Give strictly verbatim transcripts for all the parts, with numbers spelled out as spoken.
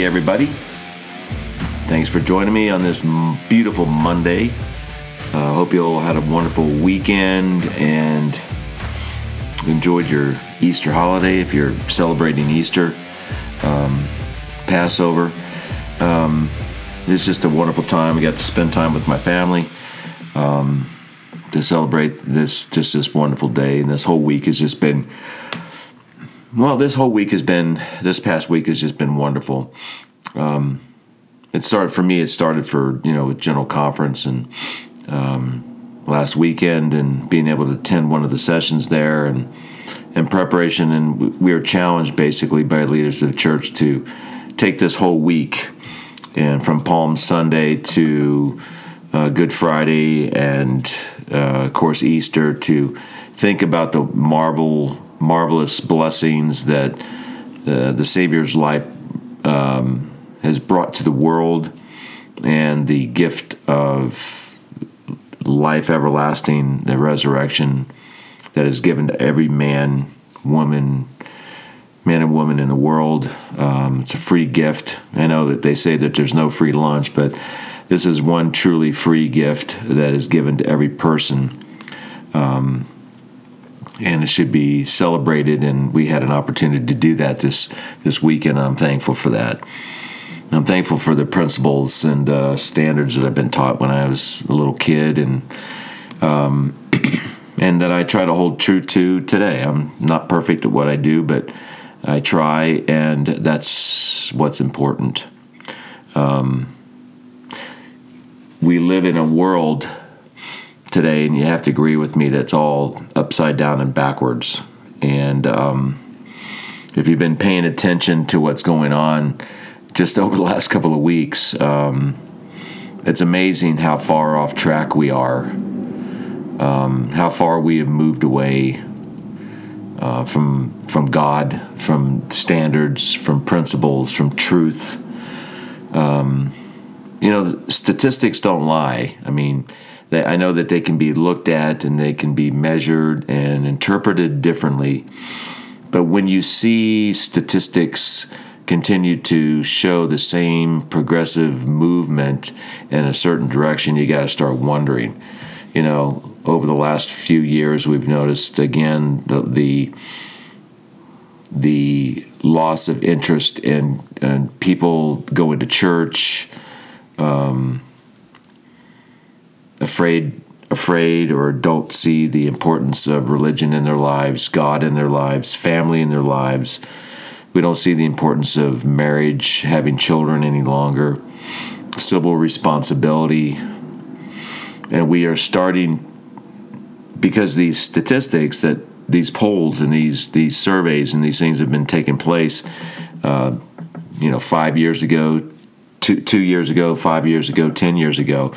everybody. Thanks for joining me on this beautiful Monday. I uh, hope you all had a wonderful weekend and enjoyed your Easter holiday if you're celebrating Easter, um, Passover. Um, it's just a wonderful time. I got to spend time with my family um, to celebrate this just this wonderful day. And this whole week has just been, well, this whole week has been, this past week has just been wonderful. Um, it started, for me, it started for, you know, a general conference and um, last weekend and being able to attend one of the sessions there and in preparation. And we were challenged basically by leaders of the church to take this whole week and from Palm Sunday to uh, Good Friday and, uh, of course, Easter to think about the marvel, marvelous blessings that uh, the Savior's life um, has brought to the world and the gift of life everlasting, the resurrection that is given to every man, woman, man and woman in the world. Um, it's a free gift. I know that they say that there's no free lunch, but this is one truly free gift that is given to every person. Um, and it should be celebrated, and we had an opportunity to do that this, this weekend. I'm thankful for that. I'm thankful for the principles and uh, standards that I've been taught when I was a little kid, and um, and that I try to hold true to today. I'm not perfect at what I do, but I try, and that's what's important. Um, we live in a world today, and you have to agree with me, that's all upside down and backwards. And um, if you've been paying attention to what's going on just over the last couple of weeks, um, it's amazing how far off track we are, um, how far we have moved away uh, from from God, from standards, from principles, from truth. Um, you know, statistics don't lie. I mean, they, I know that they can be looked at and they can be measured and interpreted differently. But when you see statistics continue to show the same progressive movement in a certain direction, you got to start wondering. You know, over the last few years, we've noticed again the the, the loss of interest in, in people going to church, um, afraid, afraid, or don't see the importance of religion in their lives, God in their lives, family in their lives. We don't see the importance of marriage, having children any longer, civil responsibility. And we are starting, because these statistics, that these polls and these these surveys and these things have been taking place, uh, you know, five years ago, two, two years ago, five years ago, ten years ago.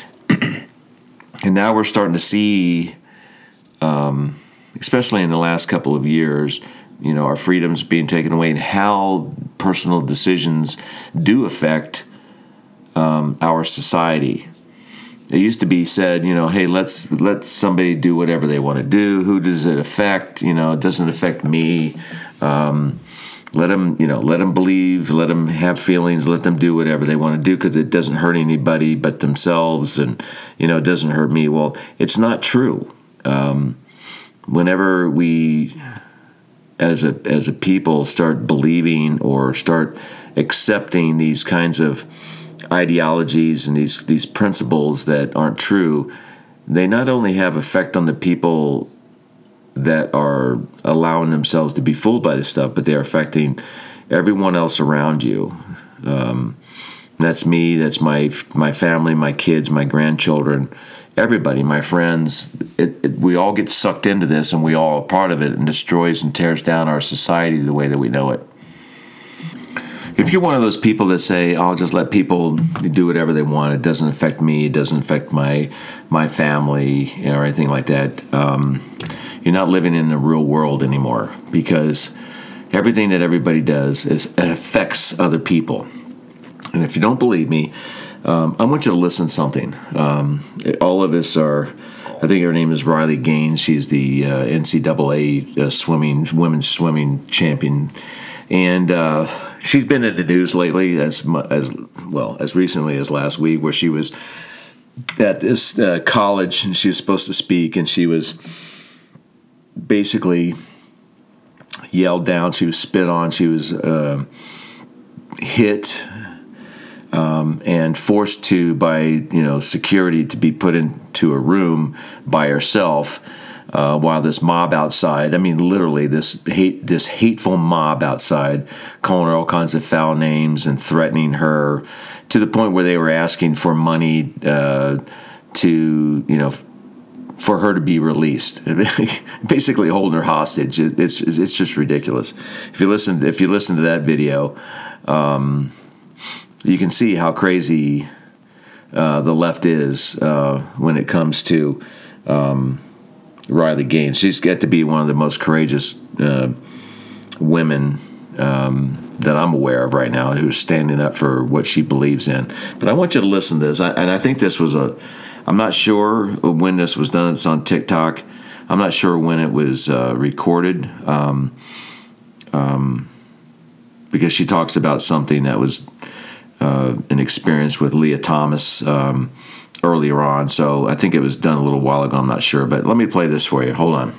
And now we're starting to see, um, especially in the last couple of years, you know, our freedoms being taken away and how personal decisions do affect um, our society. It used to be said, you know, hey, let's let somebody do whatever they want to do. Who does it affect? You know, it doesn't affect me. Um, let them, you know, let them believe, let them have feelings, let them do whatever they want to do because it doesn't hurt anybody but themselves, and, you know, it doesn't hurt me. Well, it's not true. Um, whenever we, as a as a people, start believing or start accepting these kinds of ideologies and these these principles that aren't true, they not only have effect on the people that are allowing themselves to be fooled by this stuff, but they're affecting everyone else around you. Um, that's me, that's my my family, my kids, my grandchildren, everybody, my friends. It, it, we all get sucked into this, and we all are part of it, and destroys and tears down our society the way that we know it. If you're one of those people that say, I'll just let people do whatever they want, it doesn't affect me, it doesn't affect my my family or anything like that, um, you're not living in the real world anymore, because everything that everybody does is it affects other people. And if you don't believe me, um, I want you to listen to something. Um, all of us are, I think her name is Riley Gaines. She's the uh, N C double A uh, swimming, women's swimming champion. And uh, she's been in the news lately, as as well as recently as last week, where she was at this uh, college and she was supposed to speak, and she was basically yelled down. She was spit on. She was uh, hit um, and forced to by you know security to be put into a room by herself. Uh, while this mob outside, I mean, literally this hate, this hateful mob outside, calling her all kinds of foul names and threatening her, to the point where they were asking for money uh, to, you know, for her to be released, basically holding her hostage. It's it's just ridiculous. If you listen, if you listen to that video, um, you can see how crazy uh, the left is uh, when it comes to. Um, Riley Gaines. She's got to be one of the most courageous uh, women um, that I'm aware of right now, who's standing up for what she believes in. But I want you to listen to this, I, and I think this was a. I'm not sure when this was done. It's on TikTok. I'm not sure when it was uh, recorded, um, um, because she talks about something that was uh, an experience with Leah Thomas. Um, earlier on, so I think it was done a little while ago, I'm not sure, but let me play this for you. Hold on.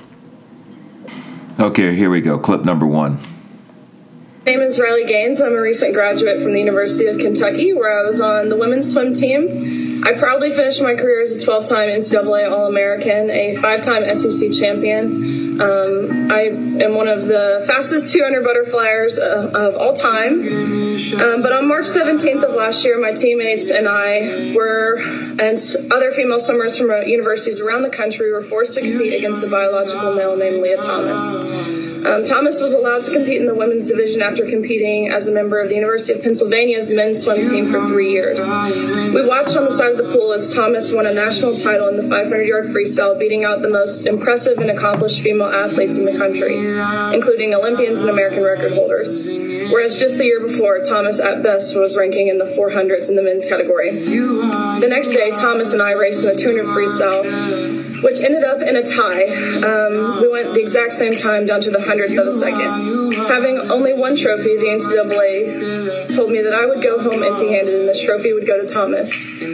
Okay, here we go. Clip number one. My name is Riley Gaines. I'm a recent graduate from the University of Kentucky, where I was on the women's swim team. I proudly finished my career as a twelve-time N C double A All-American, a five-time S E C champion. Um, I am one of the fastest two hundred butterflyers uh, of all time. Um, but on March seventeenth of last year, my teammates and I were, and other female swimmers from universities around the country, were forced to compete against a biological male named Leah Thomas. Um, Thomas was allowed to compete in the women's division after competing as a member of the University of Pennsylvania's men's swim team for three years. We watched on the side of the pool as Thomas won a national title in the five hundred yard freestyle, beating out the most impressive and accomplished female athletes in the country, including Olympians and American record holders. Whereas just the year before, Thomas at best was ranking in the four hundreds in the men's category. The next day, Thomas and I raced in the two hundred freestyle, which ended up in a tie. Um, we went the exact same time down to the hundredth of a second. Having only one trophy, the N C double A told me that I would go home empty-handed and this trophy would go to Thomas.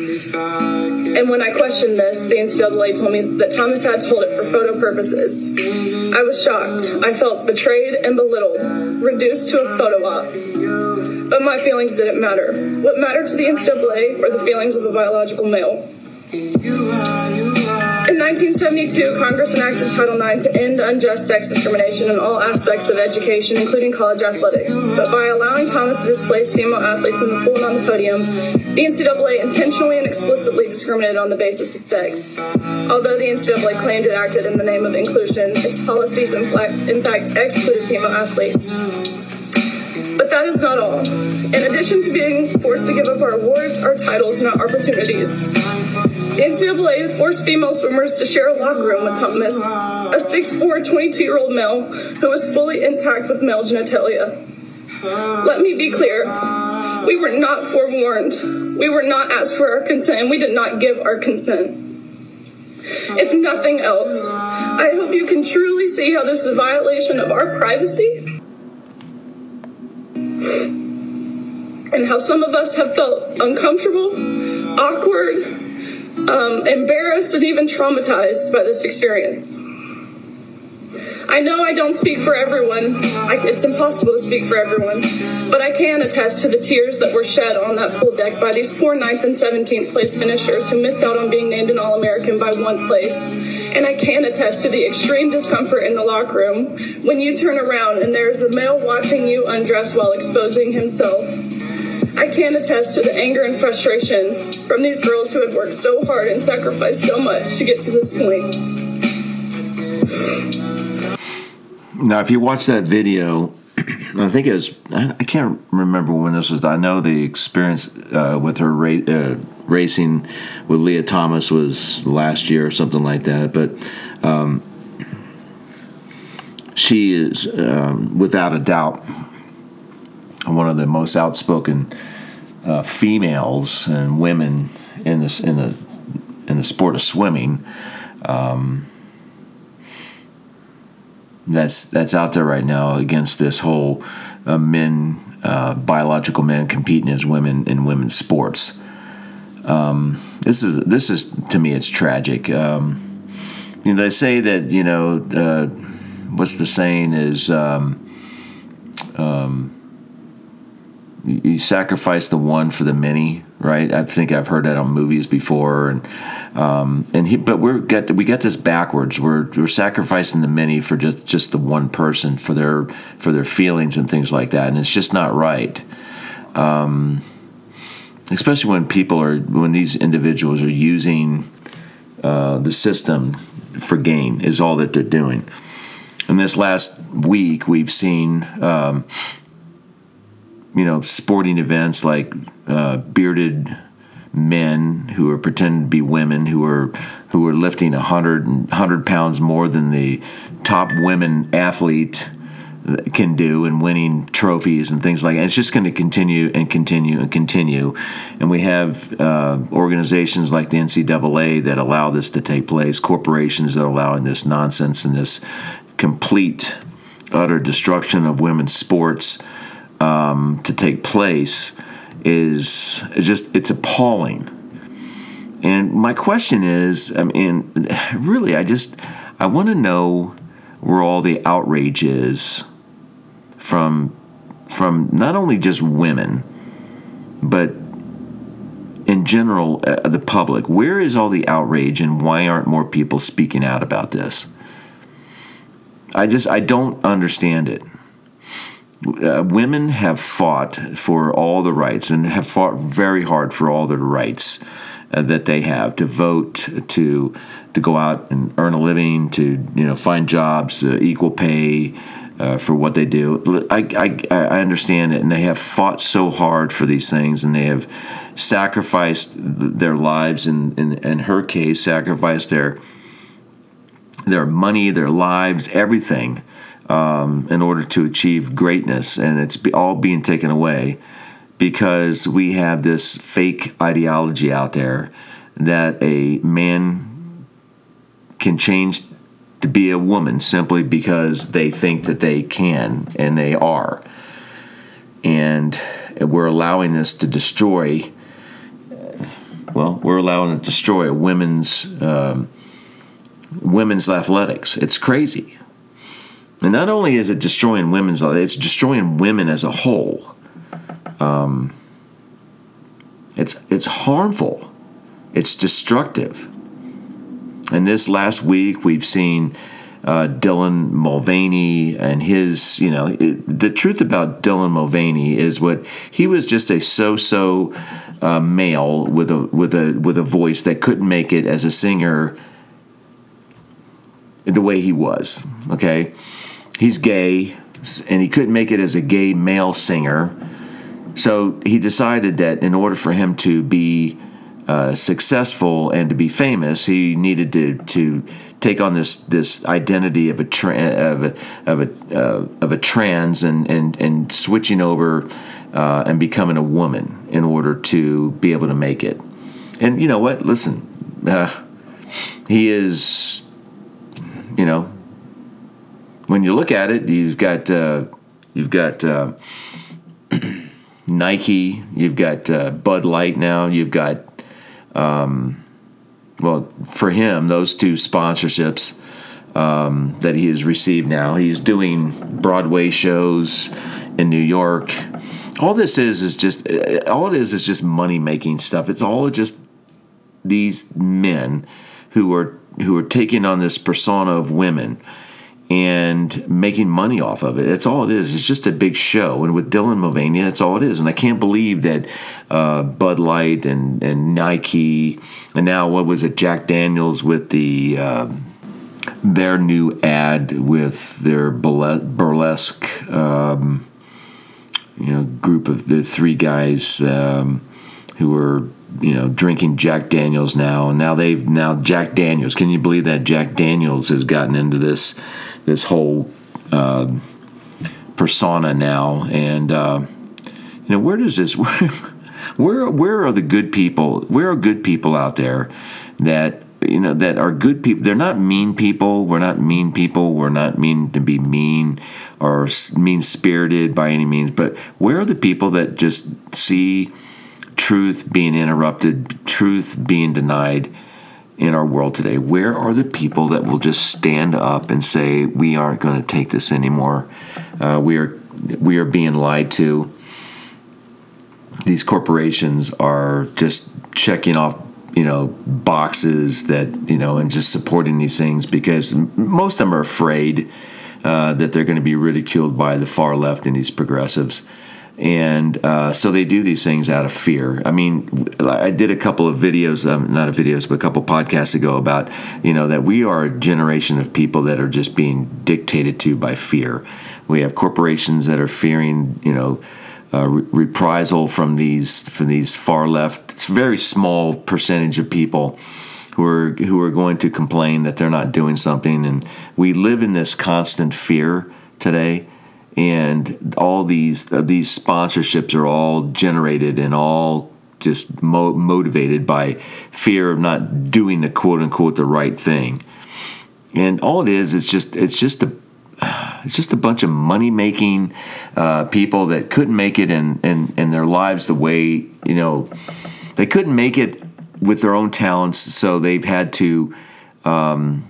And when I questioned this, the N C double A told me that Thomas had to hold it for photo purposes. I was shocked. I felt betrayed and belittled, reduced to a photo op. But my feelings didn't matter. What mattered to the N C double A were the feelings of a biological male. In nineteen seventy-two, Congress enacted Title nine to end unjust sex discrimination in all aspects of education, including college athletics. But by allowing Thomas to displace female athletes in the pool and on the podium, the N C double A intentionally and explicitly discriminated on the basis of sex. Although the N C double A claimed it acted in the name of inclusion, its policies in fact excluded female athletes. But that is not all. In addition to being forced to give up our awards, our titles, and our opportunities, the N C double A forced female swimmers to share a locker room with Thomas, a six foot four, twenty-two-year-old male who was fully intact with male genitalia. Let me be clear. We were not forewarned. We were not asked for our consent, and we did not give our consent. If nothing else, I hope you can truly see how this is a violation of our privacy, and how some of us have felt uncomfortable, awkward, um, embarrassed, and even traumatized by this experience. I know I don't speak for everyone. I, it's impossible to speak for everyone, but I can attest to the tears that were shed on that pool deck by these poor ninth and seventeenth place finishers who missed out on being named an All-American by one place. And I can attest to the extreme discomfort in the locker room when you turn around and there's a male watching you undress while exposing himself. I can attest to the anger and frustration from these girls who had worked so hard and sacrificed so much to get to this point. Now, if you watch that video, I think it was, I can't remember when this was. I know the experience uh, with her ra- uh, racing with Leah Thomas was last year or something like that. But um, she is, um, without a doubt, one of the most outspoken uh, females and women in this in the in the sport of swimming. Um, That's that's out there right now against this whole uh, men uh, biological men competing as women in women's sports. Um, this is this is to me, it's tragic. Um, you know, they say that, you know, uh, what's the saying is, um, um, you, you sacrifice the one for the many, right? I think I've heard that on movies before, and um, and he, but we're get we get this backwards. We're we're sacrificing the many for just, just the one person, for their for their feelings and things like that, and it's just not right. Um, especially when people are when these individuals are using uh, the system for gain, is all that they're doing. In this last week, we've seen, um, you know, sporting events like uh, bearded men who are pretending to be women, who are who are lifting a hundred and hundred pounds more than the top women athlete can do, and winning trophies and things like that. It's just going to continue and continue and continue. And we have uh, organizations like the N C double A that allow this to take place, corporations that are allowing this nonsense and this complete, utter destruction of women's sports um, to take place is, is just, it's appalling. And my question is, I mean, really, I just, I want to know where all the outrage is from from not only just women, but in general, uh, the public. Where is all the outrage, and why aren't more people speaking out about this? I just, I don't understand it. Uh, women have fought for all the rights, and have fought very hard for all the rights uh, that they have to vote, to to go out and earn a living, to, you know, find jobs, uh, equal pay uh, for what they do. I, I I understand it, and they have fought so hard for these things, and they have sacrificed their lives. In in, in her case, sacrificed their their money, their lives, everything, um, in order to achieve greatness, and it's be, all being taken away because we have this fake ideology out there that a man can change to be a woman simply because they think that they can, and they are. And we're allowing this to destroy, well, we're allowing it to destroy women's um, women's athletics. It's crazy. And not only is it destroying women's athletics, it's destroying women as a whole. Um, it's it's harmful. It's destructive. And this last week, we've seen uh, Dylan Mulvaney and his, you know, it, the truth about Dylan Mulvaney is what he was, just a so-so uh, male with a with a with a voice that couldn't make it as a singer the way he was. Okay, he's gay, and he couldn't make it as a gay male singer. So he decided that in order for him to be Uh, successful and to be famous, he needed to to take on this this identity of a tra- of a of a uh, of a trans and and and switching over uh, and becoming a woman in order to be able to make it. And you know what? Listen, uh, he is, you know, when you look at it, you've got uh, you've got uh, Nike, you've got uh, Bud Light now, you've got. Um, well, for him, those two sponsorships um, that he has received now, he's doing Broadway shows in New York. All this is is just all it is is just money making stuff. It's all just these men who are who are taking on this persona of women and making money off of it. That's all it is. It's just a big show. And with Dylan Mulvaney, that's all it is. And I can't believe that uh, Bud Light and, and Nike, and now what was it, Jack Daniels with the uh, their new ad with their burlesque um, you know group of the three guys um, who are you know drinking Jack Daniels now, and now they've now Jack Daniels. Can you believe that Jack Daniels has gotten into this? This whole uh, persona now, and uh, you know, where does this? Where, where, where are the good people? Where are good people out there that you know, that are good people. They're not mean people. We're not mean people. We're not mean to be mean or mean-spirited by any means. But where are the people that just see truth being interrupted, truth being denied in our world today? Where are the people that will just stand up and say, we aren't going to take this anymore? Uh, we are we are being lied to. These corporations are just checking off, you know, boxes that, you know, and just supporting these things because most of them are afraid uh, that they're going to be ridiculed by the far left and these progressives. And uh, so they do these things out of fear. I mean, I did a couple of videos, um, not a videos, but a couple podcasts ago about, you know, that we are a generation of people that are just being dictated to by fear. We have corporations that are fearing, you know, uh, re- reprisal from these from these far left. It's a very small percentage of people who are who are going to complain that they're not doing something, and we live in this constant fear today. And all these uh, these sponsorships are all generated and all just mo- motivated by fear of not doing the quote unquote the right thing. And all it is is just it's just a it's just a bunch of money making uh, people that couldn't make it in, in in their lives the way, you know, they couldn't make it with their own talents, so they've had to um,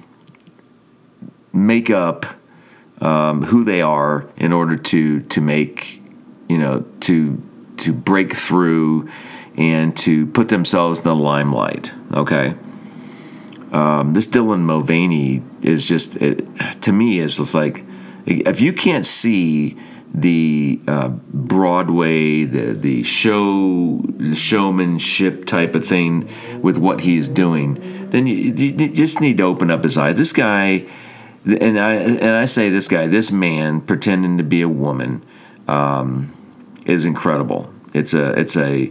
make up. Um, who they are in order to to make, you know, to to break through and to put themselves in the limelight. Okay, um, this Dylan Mulvaney is just it, to me is just like, if you can't see the uh, Broadway, the the show, the showmanship type of thing with what he's doing, then you, you just need to open up his eyes. This guy. And I and I say this guy, this man pretending to be a woman, um, is incredible. It's a it's a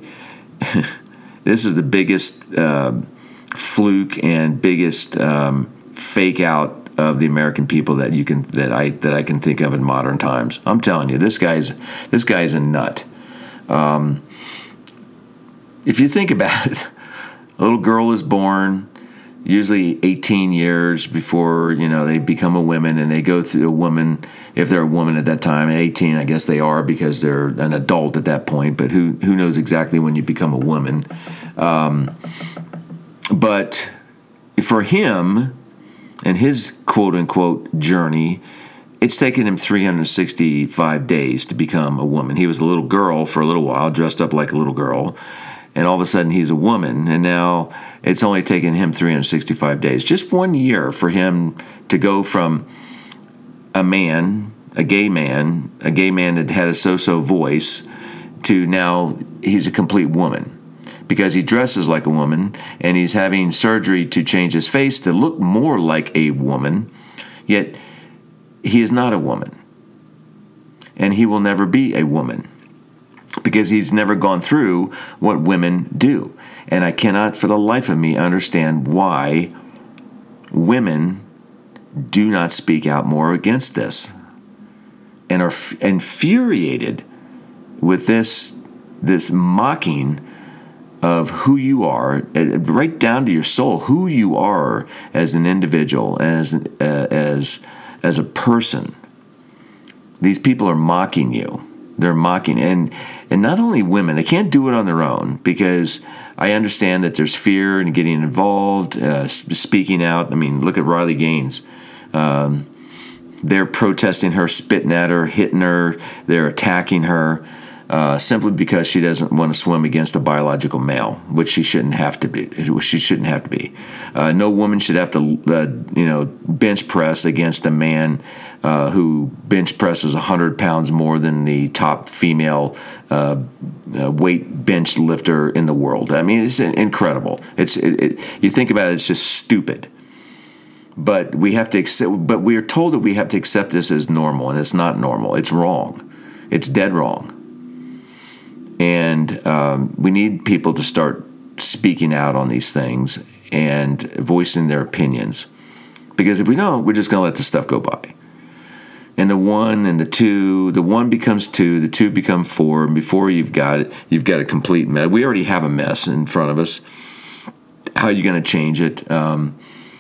this is the biggest uh, fluke and biggest um, fake out of the American people that you can that I that I can think of in modern times. I'm telling you, this guy's this guy's a nut. Um, if you think about it, a little girl is born. Usually eighteen years before, you know, they become a woman, and they go through a woman, if they're a woman at that time. At eighteen, I guess they are because they're an adult at that point, but who who knows exactly when you become a woman. Um, but for him and his quote-unquote journey, it's taken him three hundred sixty-five days to become a woman. He was a little girl for a little while, dressed up like a little girl. And all of a sudden he's a woman, and now it's only taken him three hundred sixty-five days, just one year for him to go from a man, a gay man, a gay man that had a so-so voice, to now he's a complete woman because he dresses like a woman, and he's having surgery to change his face to look more like a woman, yet he is not a woman, and he will never be a woman. Because he's never gone through what women do. And I cannot for the life of me understand why women do not speak out more against this and are f- infuriated with this this mocking of who you are, right down to your soul, who you are as an individual, as uh, as as a person. These people are mocking you. They're mocking, and and not only women, they can't do it on their own because I understand that there's fear in getting involved, uh, speaking out. I mean, look at Riley Gaines. Um, they're protesting her, spitting at her, hitting her. They're attacking her uh, simply because she doesn't want to swim against a biological male, which she shouldn't have to be. She shouldn't have to be. Uh, no woman should have to, uh, you know, bench press against a man uh, who bench presses one hundred pounds more than the top female uh, uh, weight bench lifter in the world. I mean, it's incredible. It's it, it, you think about it, it's just stupid. But we have to accept. But we are told that we have to accept this as normal, and it's not normal. It's wrong. It's dead wrong. And um, we need people to start speaking out on these things and voicing their opinions. Because if we don't, we're just going to let this stuff go by. And the one and the two, the one becomes two, the two become four, and before you've got it, you've got a complete mess. We already have a mess in front of us. how are you going to change it? Um,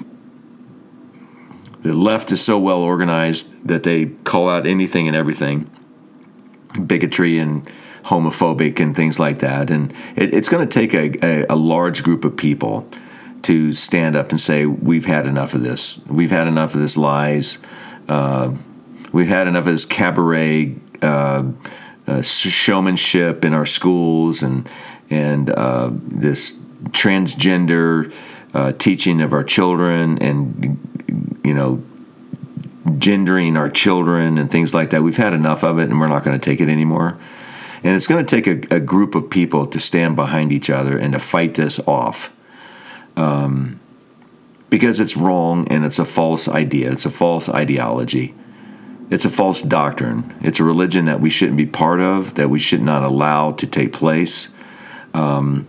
the left is so well organized that they call out anything and everything, bigotry and homophobic and things like that. And it, it's going to take a, a, a large group of people to stand up and say, we've had enough of this. We've had enough of this lies. Uh, we've had enough of this cabaret uh, uh, showmanship in our schools and and uh, this transgender uh, teaching of our children and, you know, gendering our children and things like that. We've had enough of it, and we're not going to take it anymore. And it's going to take a, a group of people to stand behind each other and to fight this off. Um, because it's wrong and it's a false idea. It's a false ideology. It's a false doctrine. It's a religion that we shouldn't be part of, that we should not allow to take place. Um,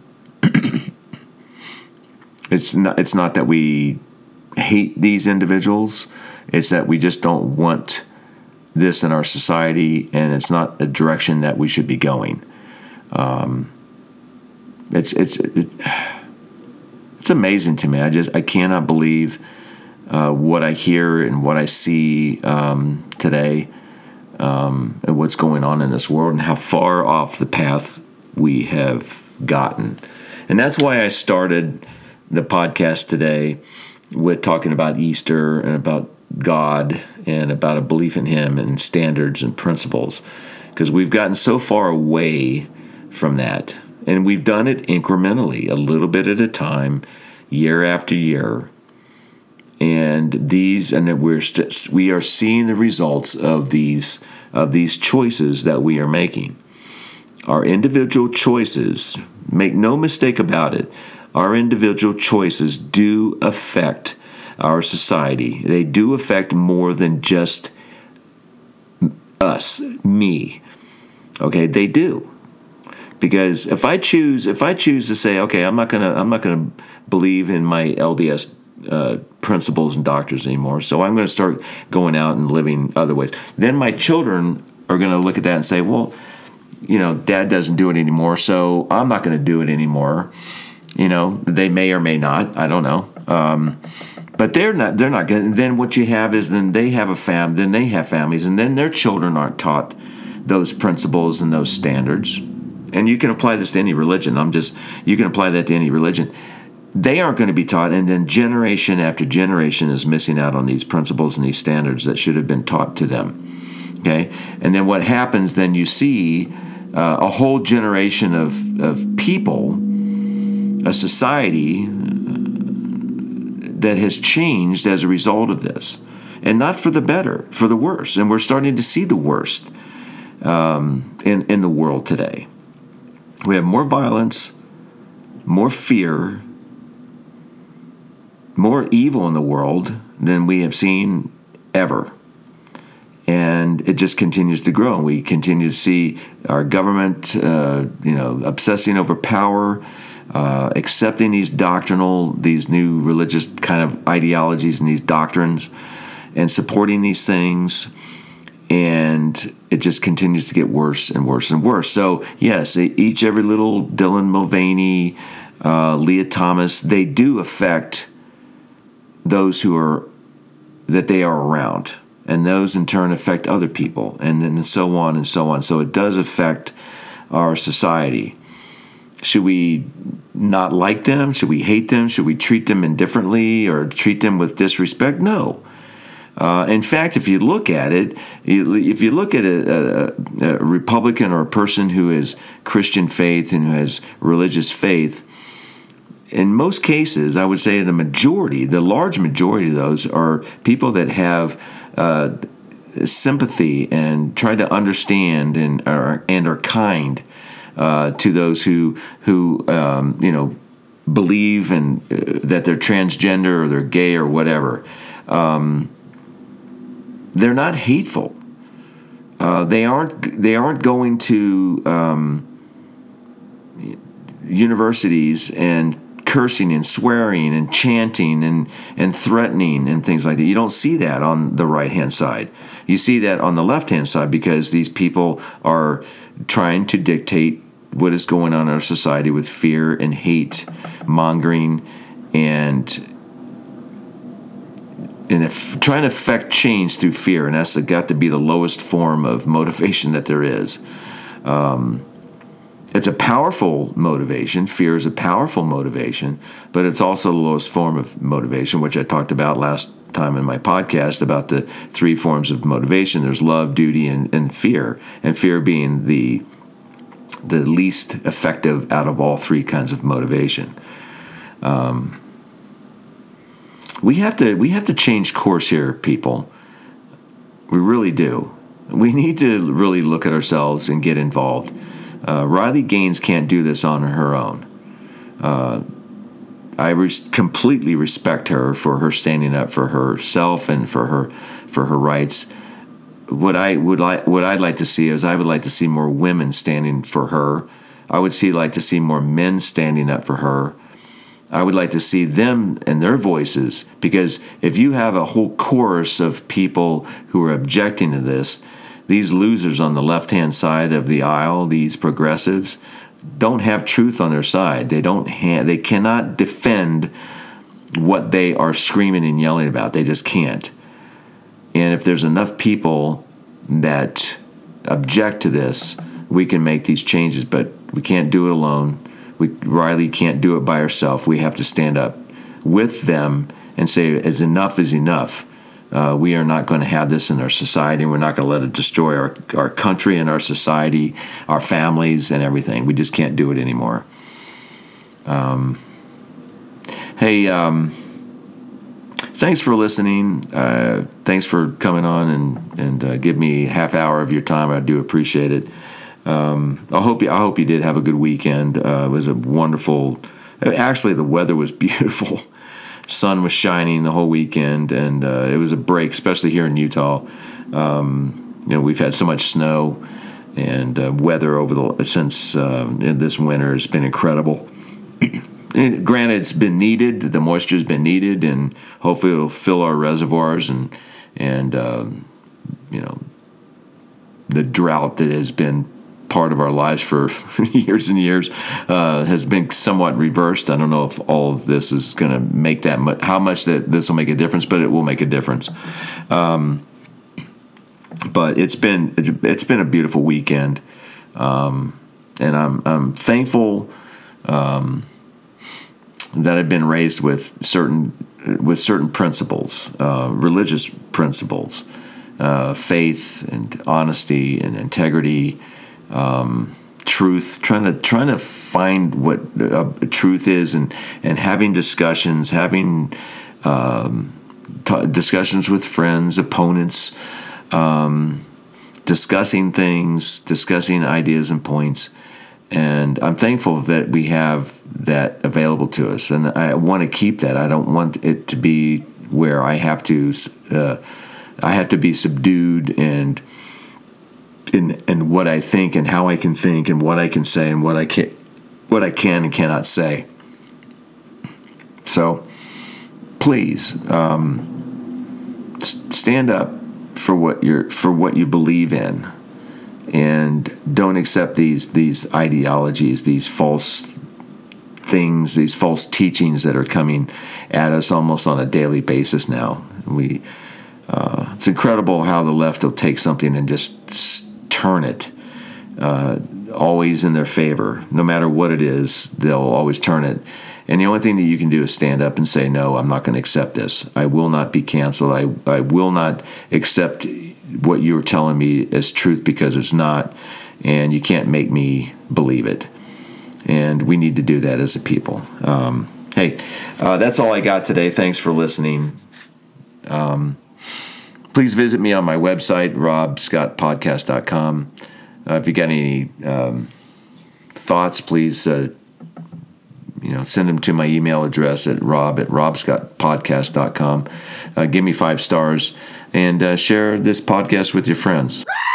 it's not, it's not that we hate these individuals. It's that we just don't want this in our society, and it's not a direction that we should be going. Um, it's it's it, it's amazing to me. I just I cannot believe uh, what I hear and what I see um, today, um, and what's going on in this world, and how far off the path we have gotten. And that's why I started the podcast today with talking about Easter and about God and about a belief in Him and standards and principles, because we've gotten so far away from that, and we've done it incrementally, a little bit at a time, year after year. And these, and we're st- we are seeing the results of these of these choices that we are making. Our individual choices, make no mistake about it, our individual choices do affect our society. They do affect more than just us, me. Okay, they do. Because if I choose, if I choose to say, okay, I'm not gonna, I'm not gonna believe in my L D S uh, principles and doctrines anymore, so I'm going to start going out and living other ways. Then my children are going to look at that and say, well, you know, Dad doesn't do it anymore, so I'm not going to do it anymore. You know, they may or may not. I don't know. Um, But they're not. They're not going. Then what you have is then they have a fam. Then they have families, and then their children aren't taught those principles and those standards. And you can apply this to any religion. I'm just. You can apply that to any religion. They aren't going to be taught, and then generation after generation is missing out on these principles and these standards that should have been taught to them. Okay, and then what happens? Then you see uh, a whole generation of of people, a society that has changed as a result of this, and not for the better, for the worse. And we're starting to see the worst um, in, in the world today. We have more violence, more fear, more evil in the world than we have seen ever. And it just continues to grow. And we continue to see our government, uh, you know, obsessing over power, Uh, accepting these doctrinal, these new religious kind of ideologies and these doctrines, and supporting these things, and it just continues to get worse and worse and worse. So yes, each every little Dylan Mulvaney, uh, Leah Thomas, they do affect those who are that they are around, and those in turn affect other people, and then so on and so on. So it does affect our society. Should we not like them? Should we hate them? Should we treat them indifferently or treat them with disrespect? No. Uh, in fact, if you look at it, if you look at a, a, a Republican or a person who has Christian faith and who has religious faith, in most cases, I would say the majority, the large majority of those are people that have uh, sympathy and try to understand and are, and are kind Uh, to those who who um, you know believe in uh, that they're transgender or they're gay or whatever. Um, they're not hateful. Uh, they aren't. They aren't going to um, universities and cursing and swearing and chanting and and threatening and things like that. You don't see that on the right hand side. You see that on the left hand side because these people are trying to dictate what is going on in our society with fear and hate mongering and and if trying to affect change through fear, and that's got to be the lowest form of motivation that there is. Um, it's a powerful motivation. Fear is a powerful motivation, but it's also the lowest form of motivation, which I talked about last time in my podcast about the three forms of motivation. There's love, duty, and, and fear, and fear being the the least effective out of all three kinds of motivation. Um, we have to we have to change course here, people. We really do. We need to really look at ourselves and get involved. Uh, Riley Gaines can't do this on her own. Uh, I res- completely respect her for her standing up for herself and for her for her rights. What I would like, what I'd like to see is I would like to see more women standing for her. I would see like to see more men standing up for her. I would like to see them and their voices, because if you have a whole chorus of people who are objecting to this, these losers on the left-hand side of the aisle, these progressives, don't have truth on their side. They don't ha- they cannot defend what they are screaming and yelling about. They just can't. And if there's enough people that object to this, we can make these changes, but we can't do it alone. We, Riley can't do it by herself. We have to stand up with them and say, as enough is enough. Uh, we are not going to have this in our society. We're not going to let it destroy our, our country and our society, our families and everything. We just can't do it anymore. Um, hey, um, thanks for listening. Uh, thanks for coming on and, and uh, give me a half hour of your time. I do appreciate it. Um, I hope you, I hope you did have a good weekend. Uh, it was a wonderful, actually the weather was beautiful. Sun was shining the whole weekend, and uh, it was a break, especially here in Utah. Um, you know, we've had so much snow and uh, weather over the since uh, this winter has been incredible. And granted, it's been needed. The moisture's been needed, and hopefully it'll fill our reservoirs and and um, you know, the drought that has been part of our lives for years and years uh, has been somewhat reversed. I don't know if all of this is going to make that much, how much that this will make a difference, but it will make a difference. Um, but it's been it's been a beautiful weekend, um, and I'm I'm thankful um, that I've been raised with certain with certain principles, uh, religious principles, uh, faith and honesty and integrity. Um, truth, trying to trying to find what uh, truth is, and, and having discussions, having um, t- discussions with friends, opponents, um, discussing things, discussing ideas and points. And I'm thankful that we have that available to us, and I want to keep that. I don't want it to be where I have to uh, I have to be subdued and. In, in what I think and how I can think and what I can say and what I can what I can and cannot say. So please um, stand up for what you're for what you believe in, and don't accept these these ideologies, these false things, these false teachings that are coming at us almost on a daily basis now. We uh, it's incredible how the left will take something and just turn it uh, always in their favor. No matter what it is, they'll always turn it. And the only thing that you can do is stand up and say, no, I'm not going to accept this. I will not be canceled. I, I will not accept what you're telling me as truth, because it's not, and you can't make me believe it. And we need to do that as a people. Um, hey, uh, that's all I got today. Thanks for listening. Um, Please visit me on my website, rob scott podcast dot com. Uh, if you got any um, thoughts, please uh, you know, send them to my email address at rob at rob scott podcast dot com. Uh, give me five stars and uh, share this podcast with your friends.